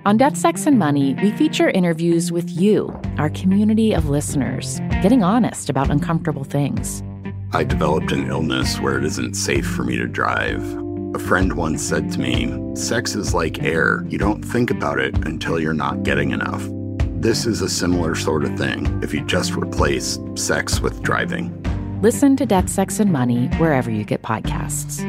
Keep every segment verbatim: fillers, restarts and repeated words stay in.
On Death, Sex, and Money, we feature interviews with you, our community of listeners, getting honest about uncomfortable things. I developed an illness where it isn't safe for me to drive. A friend once said to me, sex is like air. You don't think about it until you're not getting enough. This is a similar sort of thing if you just replace sex with driving. Listen to Death, Sex, and Money wherever you get podcasts.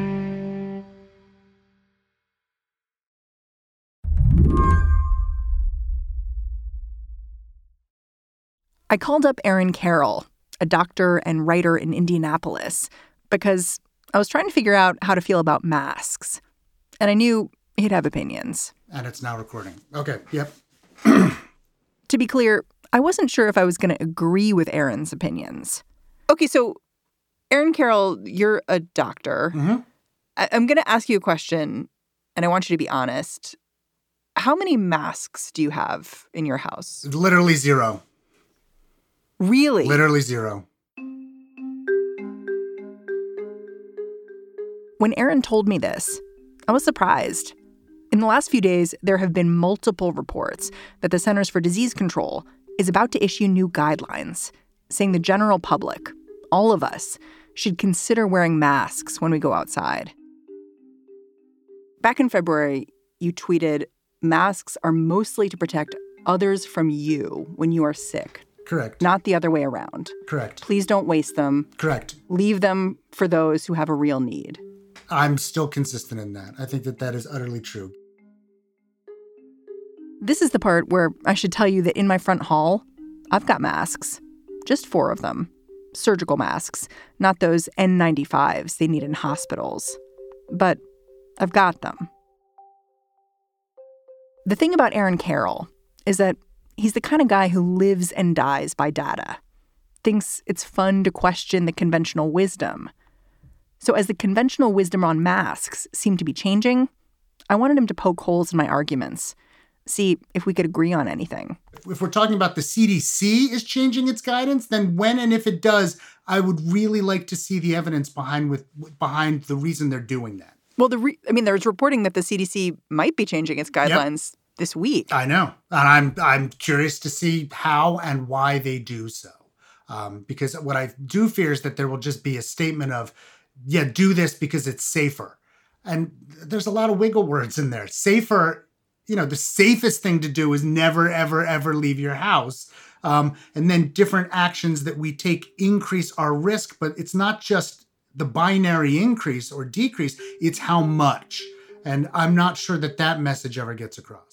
I called up Aaron Carroll, a doctor and writer in Indianapolis, because I was trying to figure out how to feel about masks. And I knew he'd have opinions. And it's now recording. Okay, yep. To be clear, I wasn't sure if I was going to agree with Aaron's opinions. Okay, so Aaron Carroll, you're a doctor. Mm-hmm. I- I'm going to ask you a question, and I want you to be honest. How many masks do you have in your house? Literally zero. Really? Literally zero. When Aaron told me this, I was surprised. In the last few days, there have been multiple reports that the Centers for Disease Control is about to issue new guidelines, saying the general public, all of us, should consider wearing masks when we go outside. Back in February, you tweeted, masks are mostly to protect others from you when you are sick. Correct. Not the other way around. Correct. Please don't waste them. Correct. Leave them for those who have a real need. I'm still consistent in that. I think that that is utterly true. This is the part where I should tell you that in my front hall, I've got masks. Just four of them. Surgical masks, not those N ninety-fives they need in hospitals. But I've got them. The thing about Aaron Carroll is that he's the kind of guy who lives and dies by data. Thinks it's fun to question the conventional wisdom. So as the conventional wisdom on masks seemed to be changing, I wanted him to poke holes in my arguments. See if we could agree on anything. If we're talking about the C D C is changing its guidance, then when and if it does, I would really like to see the evidence behind with behind the reason they're doing that. Well, the re- I mean, there's reporting that the C D C might be changing its guidelines. Yep. This week. I know. And I'm I'm curious to see how and why they do so. Um, because what I do fear is that there will just be a statement of, yeah, do this because it's safer. And there's a lot of wiggle words in there. Safer, you know, the safest thing to do is never, ever, ever leave your house. Um, and then different actions that we take increase our risk. But it's not just the binary increase or decrease. It's how much. And I'm not sure that that message ever gets across.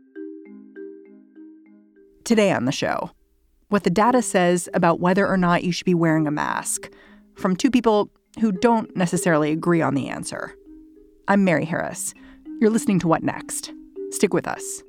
Today on the show, what the data says about whether or not you should be wearing a mask from two people who don't necessarily agree on the answer. I'm Mary Harris. You're listening to What Next? Stick with us.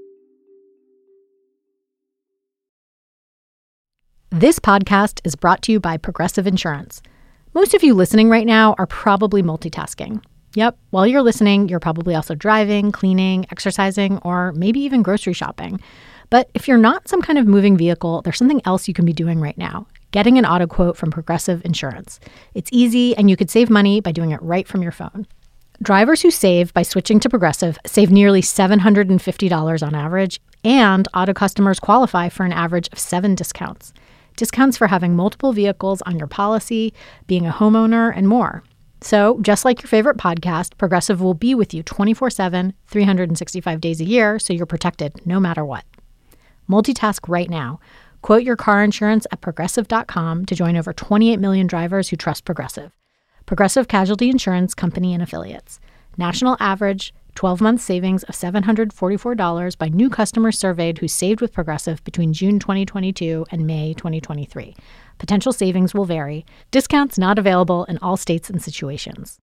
This podcast is brought to you by Progressive Insurance. Most of you listening right now are probably multitasking. Yep, while you're listening, you're probably also driving, cleaning, exercising, or maybe even grocery shopping. But if you're not some kind of moving vehicle, there's something else you can be doing right now. Getting an auto quote from Progressive Insurance. It's easy, and you could save money by doing it right from your phone. Drivers who save by switching to Progressive save nearly seven hundred fifty dollars on average, and auto customers qualify for an average of seven discounts. Discounts for having multiple vehicles on your policy, being a homeowner, and more. So, just like your favorite podcast, Progressive will be with you twenty-four seven, three hundred sixty-five days a year, so you're protected no matter what. Multitask right now. Quote your car insurance at progressive dot com to join over twenty-eight million drivers who trust Progressive. Progressive Casualty Insurance Company and Affiliates. National average twelve-month savings of seven hundred forty-four dollars by new customers surveyed who saved with Progressive between June twenty twenty-two and May twenty twenty-three. Potential savings will vary. Discounts not available in all states and situations.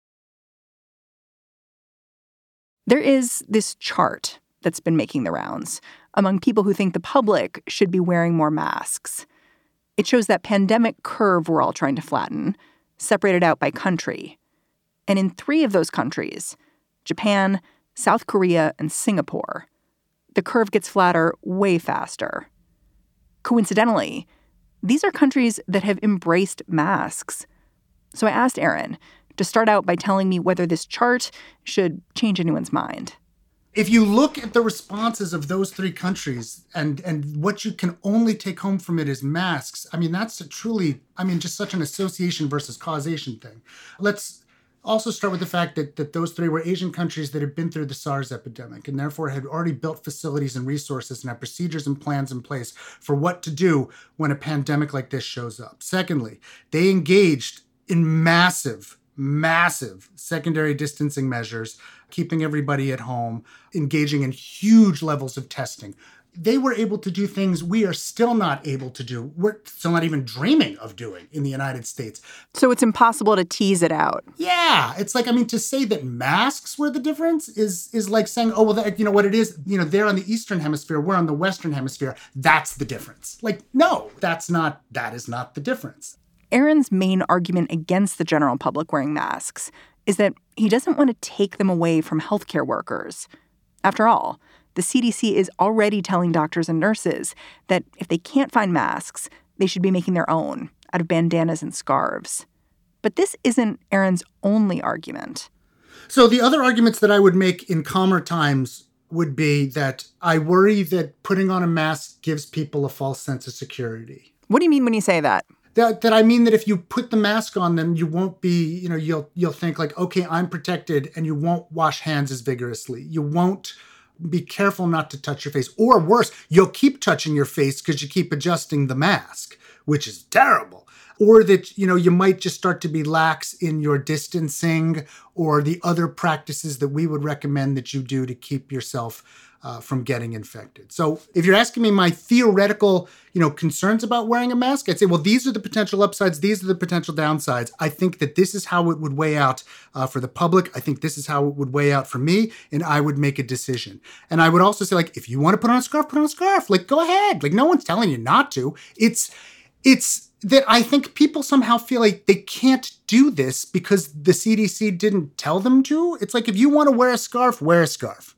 There is this chart that's been making the rounds among people who think the public should be wearing more masks. It shows that pandemic curve we're all trying to flatten, separated out by country. And in three of those countries, Japan, South Korea, and Singapore, the curve gets flatter way faster. Coincidentally, these are countries that have embraced masks. So I asked Aaron to start out by telling me whether this chart should change anyone's mind. if you look at the responses of those three countries and, and what you can only take home from it is masks, I mean, that's a truly, I mean, just such an association versus causation thing. Let's also start with the fact that, that those three were Asian countries that had been through the SARS epidemic and therefore had already built facilities and resources and have procedures and plans in place for what to do when a pandemic like this shows up. Secondly, they engaged in massive, massive secondary distancing measures, keeping everybody at home, engaging in huge levels of testing. They were able to do things we are still not able to do. We're still not even dreaming of doing in the United States. So it's impossible to tease it out. Yeah. It's like, I mean, to say that masks were the difference is is like saying, oh, well, that, you know what it is? You know, they're on the Eastern Hemisphere, we're on the Western Hemisphere. That's the difference. Like, no, that's not, that is not the difference. Aaron's main argument against the general public wearing masks is that he doesn't want to take them away from healthcare workers. After all, the C D C is already telling doctors and nurses that if they can't find masks, they should be making their own out of bandanas and scarves. But this isn't Aaron's only argument. So the other arguments that I would make in calmer times would be that I worry that putting on a mask gives people a false sense of security. What do you mean when you say that? That, that I mean that if you put the mask on them, you won't be, you know, you'll you'll think like, okay, I'm protected, and you won't wash hands as vigorously. You won't be careful not to touch your face. Or worse, you'll keep touching your face because you keep adjusting the mask, which is terrible. Or that, you know, you might just start to be lax in your distancing or the other practices that we would recommend that you do to keep yourself Uh, from getting infected. So if you're asking me my theoretical, you know, concerns about wearing a mask, I'd say, well, these are the potential upsides. These are the potential downsides. I think that this is how it would weigh out uh, for the public. I think this is how it would weigh out for me, and I would make a decision. And I would also say, like, if you want to put on a scarf, put on a scarf. Like, go ahead. Like, no one's telling you not to. It's, it's that I think people somehow feel like they can't do this because the C D C didn't tell them to. It's like, if you want to wear a scarf, wear a scarf.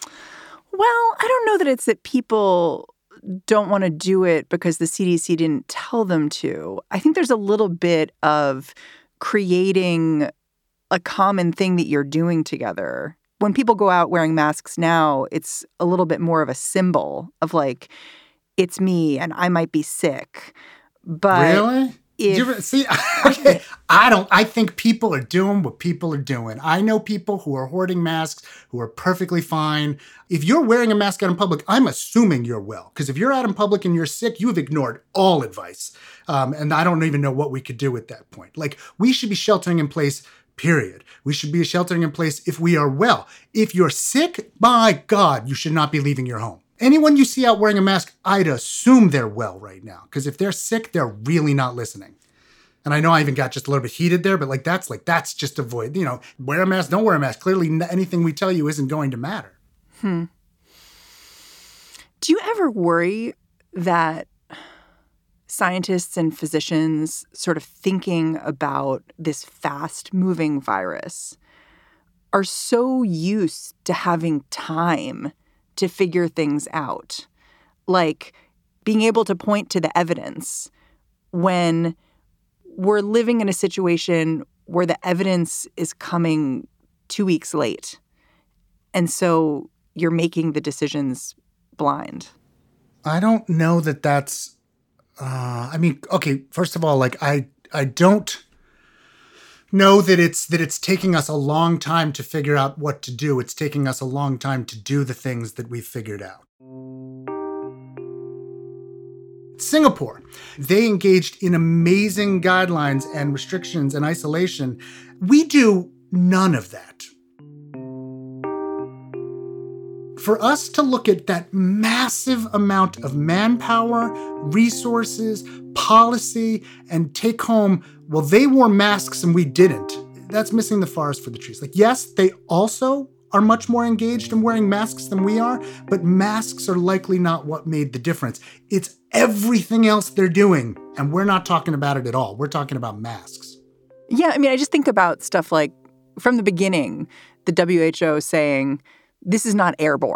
Well, I don't know that it's that people don't want to do it because the C D C didn't tell them to. I think there's a little bit of creating a common thing that you're doing together. When people go out wearing masks now, it's a little bit more of a symbol of like, it's me and I might be sick. But really? If, you ever, see, okay, I don't, I think people are doing what people are doing. I know people who are hoarding masks who are perfectly fine. If you're wearing a mask out in public, I'm assuming you're well. Because if you're out in public and you're sick, you have ignored all advice. Um, and I don't even know what we could do at that point. Like, we should be sheltering in place, period. We should be sheltering in place if we are well. If you're sick, by God, you should not be leaving your home. Anyone you see out wearing a mask, I'd assume they're well right now. Because if they're sick, they're really not listening. And I know I even got just a little bit heated there, but like that's like that's just avoid, you know, wear a mask, don't wear a mask. Clearly anything we tell you isn't going to matter. Hmm. Do you ever worry that scientists and physicians sort of thinking about this fast-moving virus are so used to having time to figure things out, like being able to point to the evidence when we're living in a situation where the evidence is coming two weeks late. And so you're making the decisions blind? I don't know that that's, uh, I mean, okay, first of all, like I, I don't know that it's, that it's taking us a long time to figure out what to do. It's taking us a long time to do the things that we've figured out. Singapore, they engaged in amazing guidelines and restrictions and isolation. We do none of that. For us to look at that massive amount of manpower, resources, policy, and take home, well, they wore masks and we didn't. That's missing the forest for the trees. Like, yes, they also are much more engaged in wearing masks than we are, but masks are likely not what made the difference. It's everything else they're doing, and we're not talking about it at all. We're talking about masks. Yeah, I mean, I just think about stuff like, from the beginning, the W H O saying, this is not airborne.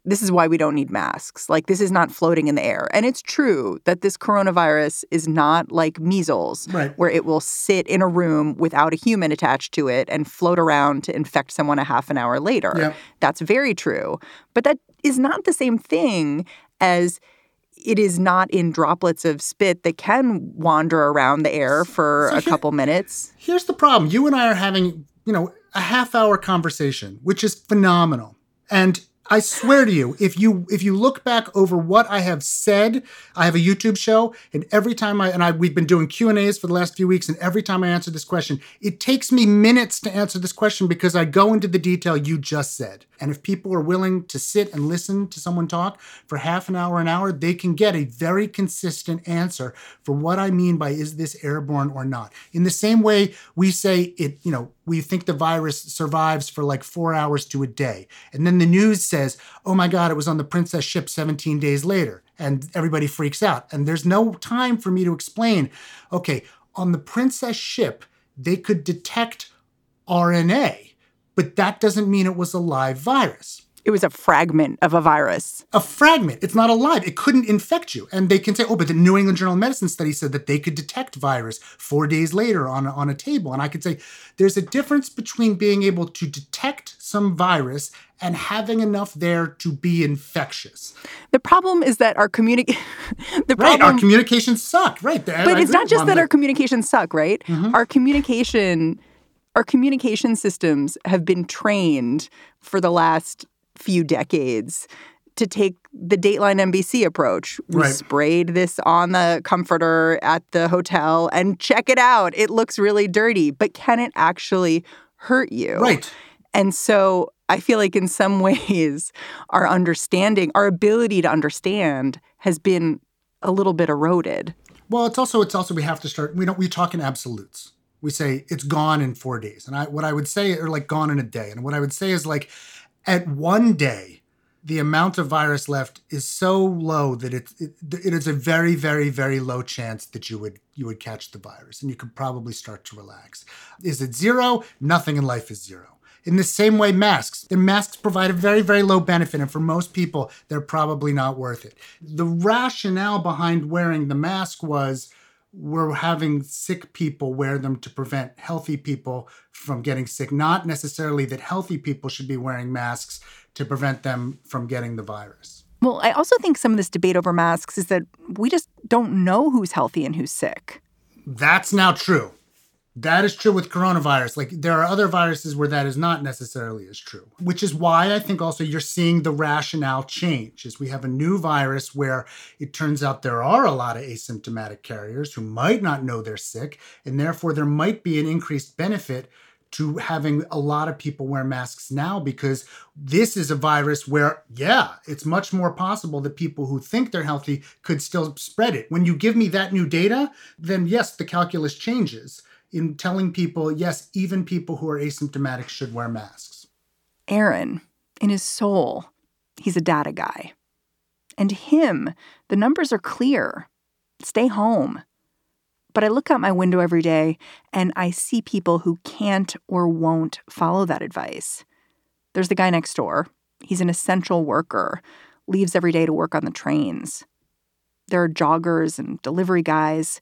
this is why we don't need masks. Like, this is not floating in the air. And it's true that this coronavirus is not like measles, right, where it will sit in a room without a human attached to it and float around to infect someone a half an hour later. Yeah. That's very true. But that is not the same thing as it is not in droplets of spit that can wander around the air for so a here, couple minutes. Here's the problem. You and I are having, you know, a half hour conversation, which is phenomenal. And I swear to you, if you if you look back over what I have said, I have a YouTube show, and every time I, and I, we've been doing Q and A's for the last few weeks, and every time I answer this question, it takes me minutes to answer this question because I go into the detail you just said. And if people are willing to sit and listen to someone talk for half an hour, an hour, they can get a very consistent answer for what I mean by is this airborne or not. In the same way we say it, you know, we think the virus survives for like four hours to a day. And then the news says, oh my God, it was on the Princess ship seventeen days later. And everybody freaks out. And there's no time for me to explain, okay, on the Princess ship, they could detect R N A, but that doesn't mean it was a live virus. It was a fragment of a virus. A fragment. It's not alive. It couldn't infect you. And they can say, oh, but the New England Journal of Medicine study said that they could detect virus four days later on, on a table. And I could say there's a difference between being able to detect some virus and having enough there to be infectious. The problem is that our communi- the right, problem- our communications suck. Right. But I it's not just that the- our communications suck, right? Mm-hmm. Our communication, our communication systems have been trained for the last few decades to take the Dateline N B C approach. We right. sprayed this on the comforter at the hotel and check it out. It looks really dirty, but can it actually hurt you? Right. And so I feel like in some ways our understanding, our ability to understand has been a little bit eroded. Well, it's also, it's also, we have to start, we don't, we talk in absolutes. We say it's gone in four days. And I, what I would say, or like gone in a day. And what I would say is like, at one day, the amount of virus left is so low that it, it it is a very, very, very low chance that you would you would catch the virus, and you could probably start to relax. Is it zero? Nothing in life is zero. In the same way, masks. The masks provide a very, very low benefit, and for most people, they're probably not worth it. The rationale behind wearing the mask was we're having sick people wear them to prevent healthy people from getting sick, not necessarily that healthy people should be wearing masks to prevent them from getting the virus. Well, I also think some of this debate over masks is that we just don't know who's healthy and who's sick. That's now true. That is true with coronavirus. Like, there are other viruses where that is not necessarily as true, which is why I think also you're seeing the rationale change. Is we have a new virus where it turns out there are a lot of asymptomatic carriers who might not know they're sick, and therefore there might be an increased benefit to having a lot of people wear masks now, because this is a virus where, yeah, it's much more possible that people who think they're healthy could still spread it. When you give me that new data, then yes, the calculus changes in telling people, yes, even people who are asymptomatic should wear masks. Aaron, in his soul, he's a data guy. And to him, the numbers are clear. Stay home. But I look out my window every day and I see people who can't or won't follow that advice. There's the guy next door. He's an essential worker, leaves every day to work on the trains. There are joggers and delivery guys.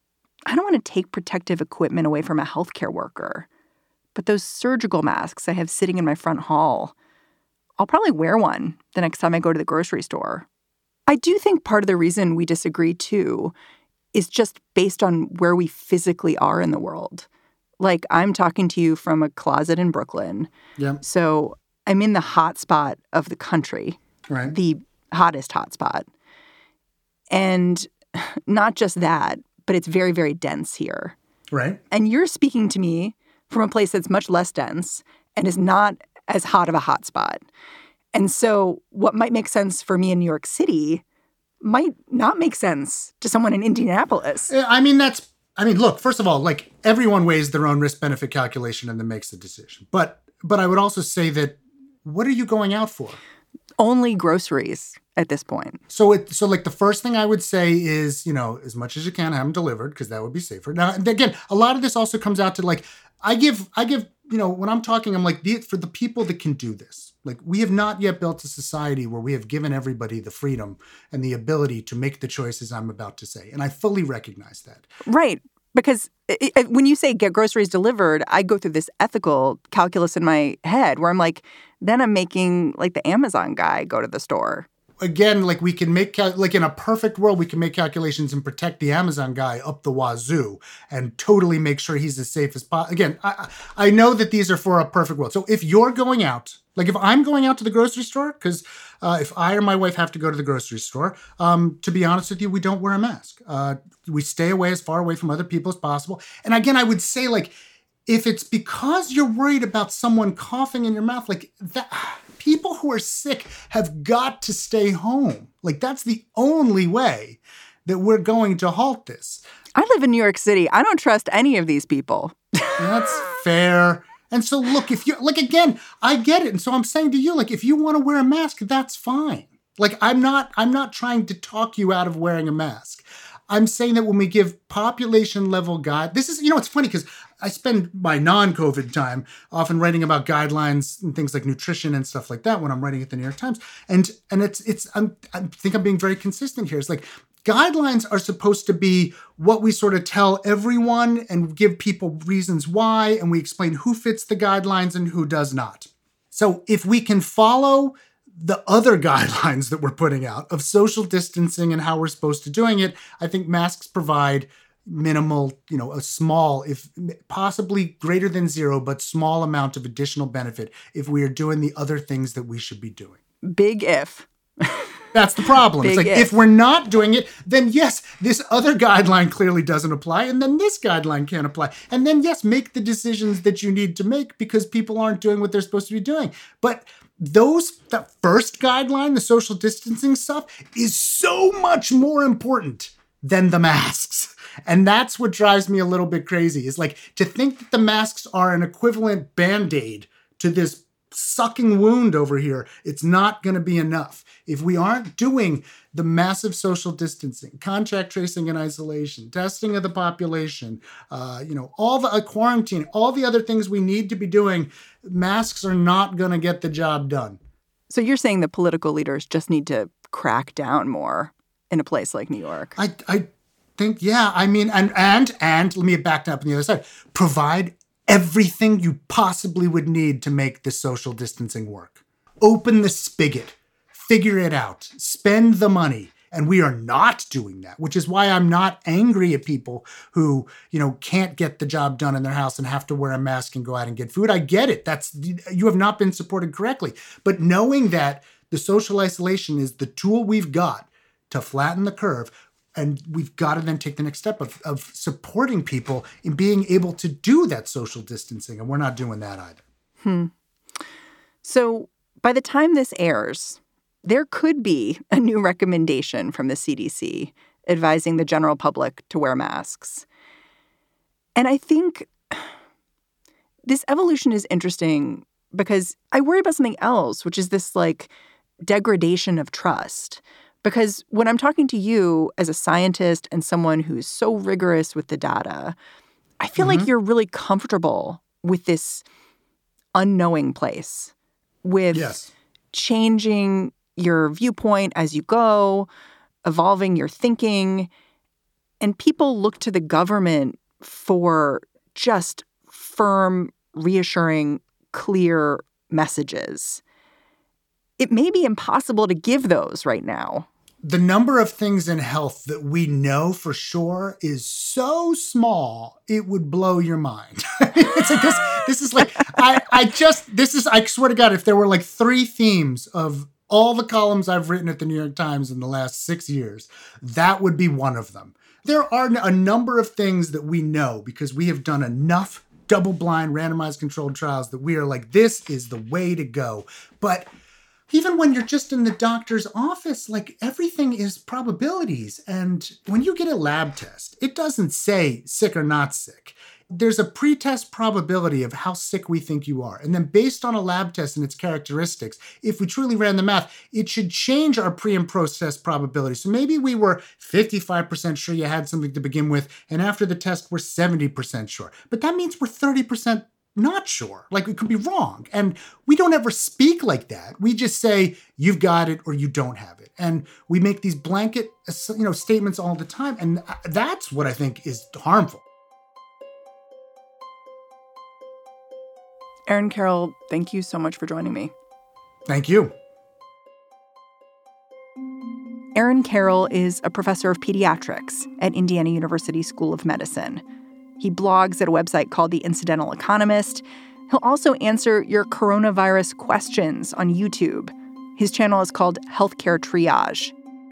I don't want to take protective equipment away from a healthcare worker. But those surgical masks I have sitting in my front hall, I'll probably wear one the next time I go to the grocery store. I do think part of the reason we disagree, too, is just based on where we physically are in the world. Like, I'm talking to you from a closet in Brooklyn. Yeah. So I'm in the hot spot of the country. Right. The hottest hot spot. And not just that, but it's very, very dense here. Right. And you're speaking to me from a place that's much less dense and is not as hot of a hot spot. And so what might make sense for me in New York City might not make sense to someone in Indianapolis. I mean, that's, I mean, look, first of all, like, everyone weighs their own risk-benefit calculation and then makes the decision. But, but I would also say that, what are you going out for? Only groceries at this point. So, it, so like the first thing I would say is, you know, as much as you can, have them delivered, because that would be safer. Now, again, a lot of this also comes out to like, I give, I give you know, when I'm talking, I'm like, for the people that can do this, like we have not yet built a society where we have given everybody the freedom and the ability to make the choices I'm about to say. And I fully recognize that. Right. Because it, it, when you say get groceries delivered, I go through this ethical calculus in my head where I'm like, then I'm making like the Amazon guy go to the store. Again, like we can make, cal- like in a perfect world, we can make calculations and protect the Amazon guy up the wazoo and totally make sure he's as safe as possible. Again, I, I know that these are for a perfect world. So if you're going out, like if I'm going out to the grocery store, because uh, if I or my wife have to go to the grocery store, um, to be honest with you, we don't wear a mask. Uh, we stay away as far away from other people as possible. And again, I would say like, if it's because you're worried about someone coughing in your mouth, like that, people who are sick have got to stay home. Like that's the only way that we're going to halt this. I live in New York City. I don't trust any of these people. That's fair. And so look, if you like, again, I get it. And so I'm saying to you, like, if you want to wear a mask, that's fine. Like, I'm not, I'm not trying to talk you out of wearing a mask. I'm saying that when we give population level guide, this is, you know, it's funny because I spend my non-COVID time often writing about guidelines and things like nutrition and stuff like that when I'm writing at the New York Times. And and it's, it's I'm, I think I'm being very consistent here. It's like guidelines are supposed to be what we sort of tell everyone and give people reasons why. And we explain who fits the guidelines and who does not. So if we can follow the other guidelines that we're putting out of social distancing and how we're supposed to doing it, I think masks provide minimal, you know, a small, if possibly greater than zero, but small amount of additional benefit if we are doing the other things that we should be doing. Big if. That's the problem. Big It's like, if. if we're not doing it, then yes, this other guideline clearly doesn't apply, and then this guideline can't apply. And then yes, make the decisions that you need to make because people aren't doing what they're supposed to be doing. But those, the first guideline, the social distancing stuff, is so much more important than the masks. And that's what drives me a little bit crazy, is like to think that the masks are an equivalent Band-Aid to this sucking wound over here. It's not going to be enough. If we aren't doing the massive social distancing, contact tracing and isolation, testing of the population, uh, you know, all the uh, quarantine, all the other things we need to be doing, masks are not going to get the job done. So you're saying the political leaders just need to crack down more in a place like New York? I, I think, yeah. I mean, and, and, and let me back up on the other side. Provide everything you possibly would need to make the social distancing work. Open the spigot. Figure it out. Spend the money. And we are not doing that, which is why I'm not angry at people who, you know, can't get the job done in their house and have to wear a mask and go out and get food. I get it. That's, you have not been supported correctly. But knowing that the social isolation is the tool we've got to flatten the curve, and we've got to then take the next step of, of supporting people in being able to do that social distancing. And we're not doing that either. Hmm. So by the time this airs, there could be a new recommendation from the C D C advising the general public to wear masks. And I think this evolution is interesting because I worry about something else, which is this like degradation of trust. Because when I'm talking to you as a scientist and someone who's so rigorous with the data, I feel mm-hmm. like you're really comfortable with this unknowing place, with yes. changing your viewpoint as you go, evolving your thinking. And people look to the government for just firm, reassuring, clear messages. It may be impossible to give those right now. The number of things in health that we know for sure is so small, it would blow your mind. It's like this, this is like, I, I just, this is, I swear to God, if there were like three themes of all the columns I've written at the New York Times in the last six years, that would be one of them. There are a number of things that we know because we have done enough double-blind, randomized controlled trials that we are like, this is the way to go. But even when you're just in the doctor's office, like everything is probabilities. And when you get a lab test, it doesn't say sick or not sick. There's a pretest probability of how sick we think you are. And then based on a lab test and its characteristics, if we truly ran the math, it should change our pre and post test probability. So maybe we were fifty-five percent sure you had something to begin with, and after the test, we're seventy percent sure. But that means we're thirty percent not sure. Like, we could be wrong. And we don't ever speak like that. We just say, you've got it or you don't have it. And we make these blanket, you know, statements all the time. And that's what I think is harmful. Aaron Carroll, thank you so much for joining me. Thank you. Aaron Carroll is a professor of pediatrics at Indiana University School of Medicine. He blogs at a website called The Incidental Economist. He'll also answer your coronavirus questions on YouTube. His channel is called Healthcare Triage.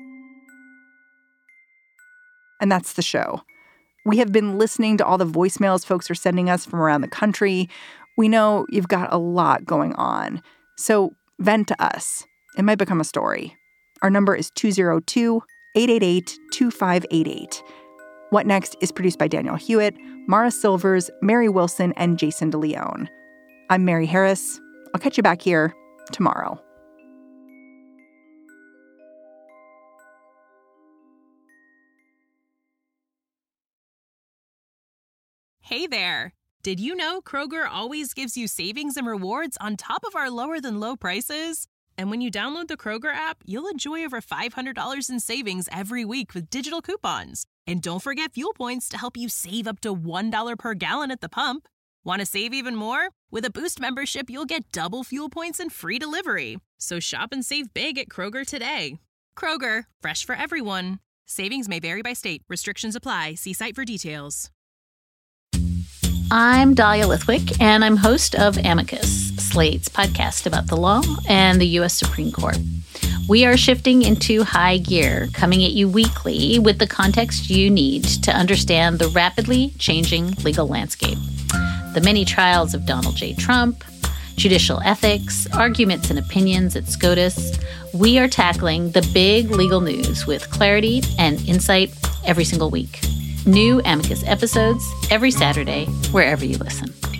And that's the show. We have been listening to all the voicemails folks are sending us from around the country. We know you've got a lot going on. So vent to us. It might become a story. Our number is two oh two, eight eight eight, two five eight eight. What Next is produced by Daniel Hewitt, Mara Silvers, Mary Wilson, and Jason DeLeon. I'm Mary Harris. I'll catch you back here tomorrow. Hey there. Did you know Kroger always gives you savings and rewards on top of our lower than low prices? And when you download the Kroger app, you'll enjoy over five hundred dollars in savings every week with digital coupons. And don't forget fuel points to help you save up to one dollar per gallon at the pump. Want to save even more? With a Boost membership, you'll get double fuel points and free delivery. So shop and save big at Kroger today. Kroger, fresh for everyone. Savings may vary by state. Restrictions apply. See site for details. I'm Dahlia Lithwick, and I'm host of Amicus, Slate's podcast about the law and the U S Supreme Court. We are shifting into high gear, coming at you weekly with the context you need to understand the rapidly changing legal landscape. The many trials of Donald J. Trump, judicial ethics, arguments and opinions at SCOTUS. We are tackling the big legal news with clarity and insight every single week. New Amicus episodes every Saturday, wherever you listen.